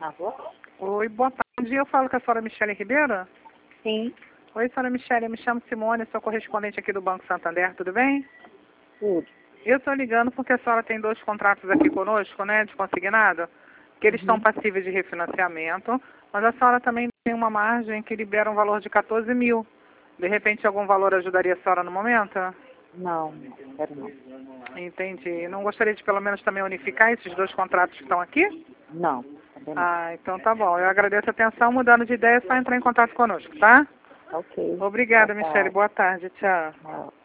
Alô? Oi, boa tarde. Eu falo com a senhora Michele Ribeiro? Sim, Oi, senhora Michele, eu me chamo Simone, sou correspondente aqui do Banco Santander, tudo bem? tudo. Eu estou ligando porque a senhora tem 2 contratos aqui conosco, né, de consignado, que eles estão passíveis de refinanciamento, mas a senhora também tem uma margem que libera um valor de 14 mil. De repente, algum valor ajudaria a senhora no momento? Não, quero não. Entendi. Não gostaria de pelo menos também unificar esses 2 contratos que estão aqui? Não, também não. Ah, então tá bom. Eu agradeço a atenção. Mudando de ideia, é só entrar em contato conosco, tá? Ok. Obrigada, Boa Michele. tarde. Boa tarde. Tchau. Tchau.